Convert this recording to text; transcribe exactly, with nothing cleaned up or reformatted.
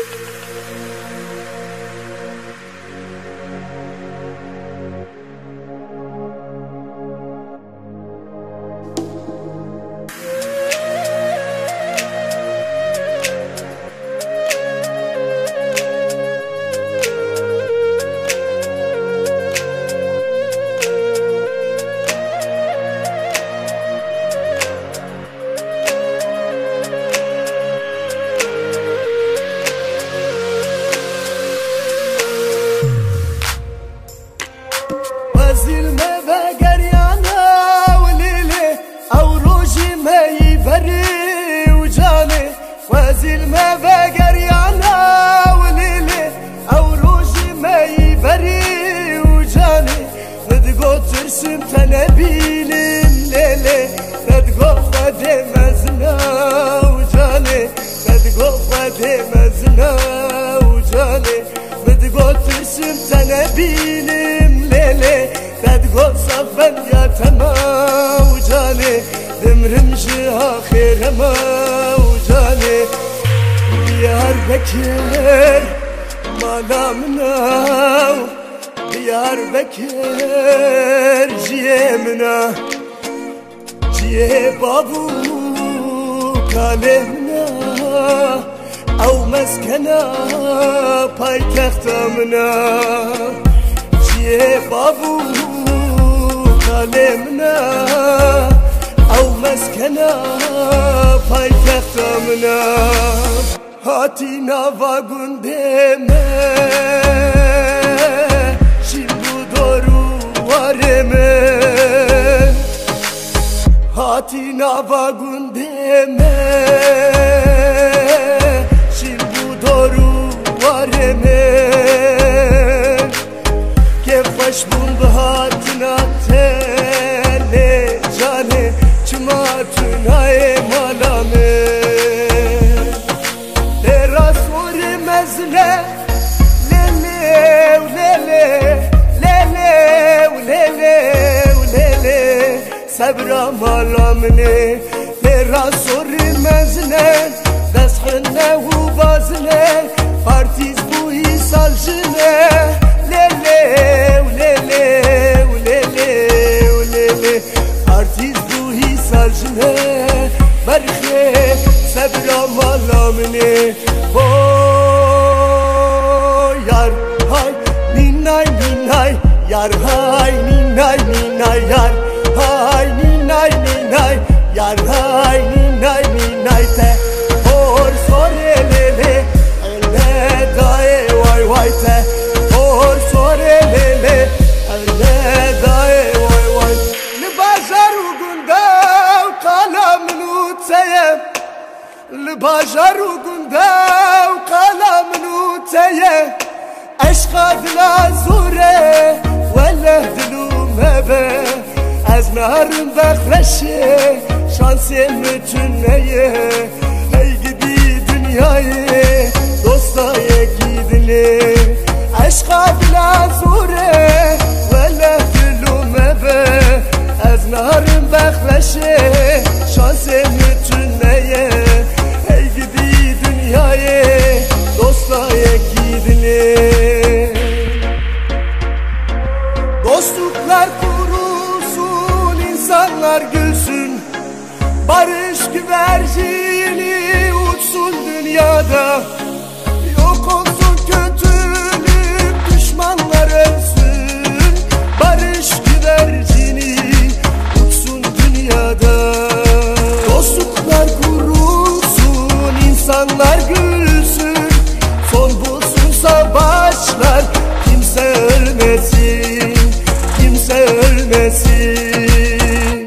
Diyarbakır manamına, Diyarbakır ciyemine, ciye babu kalemine, ev meskene paytextamına, ciye babu kalemine, ev meskene paytextamına. Hatina vagundeme, şimdi doğru vareme. Hatina vagundeme, şimdi doğru vareme. Kefaş buldu hatina tele cane, çumatuna emalame. Lele, lele, lele, lele, lele, lele, sabra malamne, tera sorri mezne, deshne hu bazne, partiz bu isalcne, lele, lele, lele, lele, partiz bu isalcne, barxe, sabra malamne, yar hay ninay ninay yar hay ninay ninay yar hay ninay ninay te or sorelele ele dae vay vay te or sorelele ele dae vay vay li bajar ugunda qalamnu teye li bajar ugunda qalamnu teye aşka dila zure وله دلوم هبه از نهرم بخرشه شانسیم متنیه ای گدی dünyayı dosta yeki dili aşka dila zure وله دلوم هبه از نهرم بخرشه شانسیم متنیه ای گدی dünyayı dosta yeki dili. Dostluklar kurulsun, insanlar gülsün, barış güvercini uçsun dünyada. Yok olsun kötülük, düşmanlar ölsün, barış güvercini uçsun dünyada. Dostluklar kurulsun, insanlar gülsün, son bulsun savaşlar, kimse ölmesin, kimse ölmesin.